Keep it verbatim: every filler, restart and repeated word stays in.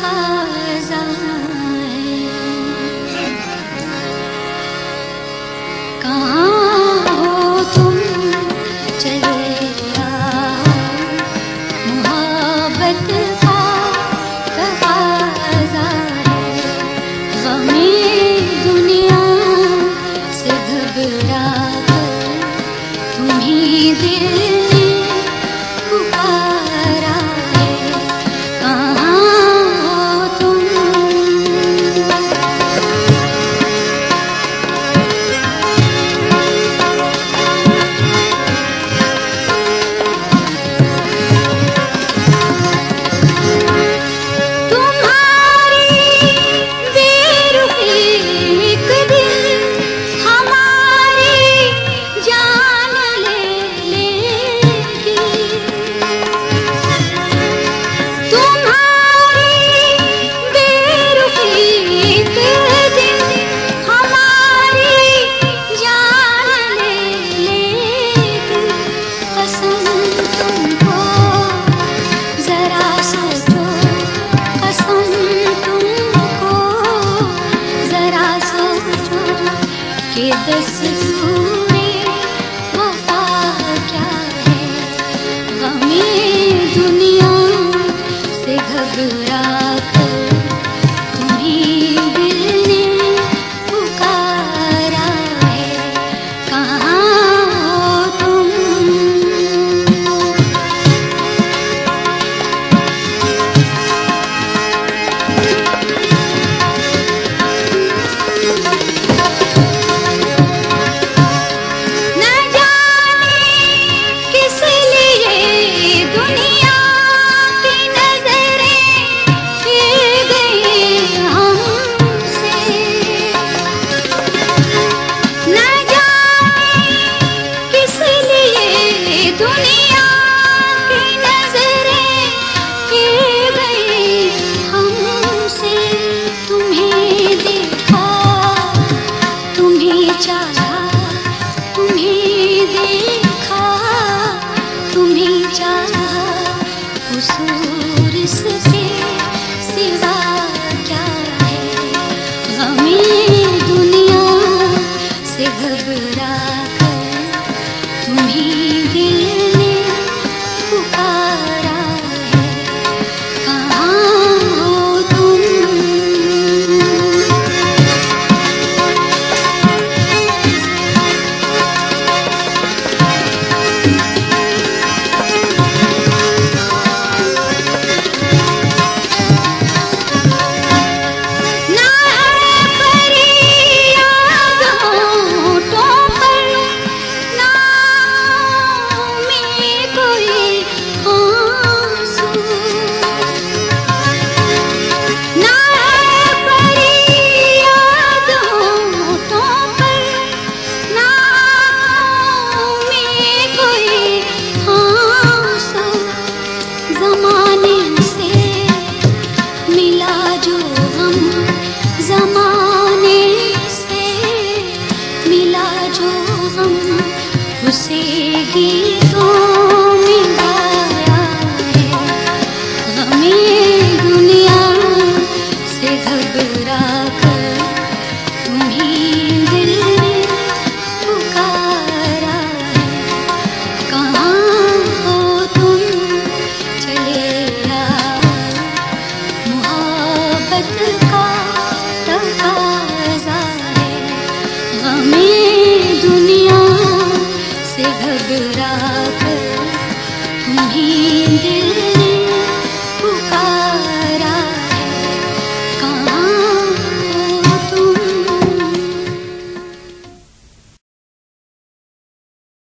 तकाज़ा है। कहाँ हो तुम चले आओ, मोहब्बत का तकाज़ा है। गमे दुनिया से घबरा कर तुम्हीं दिल ने पुकारा है। कहाँ हो तुम? तुम्हारी बेरुखी एक दिन हमारी जान ले लेगी। तुम्हारी बेरुखी एक दिन हमारी जान ले लेगी। कसम तुमको जरा सोचो, कसम तुमको जरा सोचो कि दस्तूरे वफा क्या है। गमे दुनिया से घबरा कर तुम्हीं दिल ने पुकारा है। कहाँ हो तुम? न जाने किस लिए दुनिया की नजरें फिर गई हमसे। न जाने किस लिए दुनिया की नजरें फिर गई हमसे। तुम्हें देखा, तुम्हें चाहा, तुम्हें देखा, तुम्हें चाहा, कसूर इसके सिवा क्या है। गमे दुनिया से घबरा कर तुम्हीं दिल ने पुकारा है। कहाँ हो तुम? ना है फरियाद होठों पर, ना में कोई आंसू। ना है फरियाद होठों पर, ना में कोई आंसू। ज़माने से मिला जो हम, ज़माने से मिला जो हम, उसे गीतों में गाया है। गमे दुनिया से घबरा कर तुम्हीं दिल ने पुकारा है। कहाँ हो तुम? चले आओ, मोहब्बत का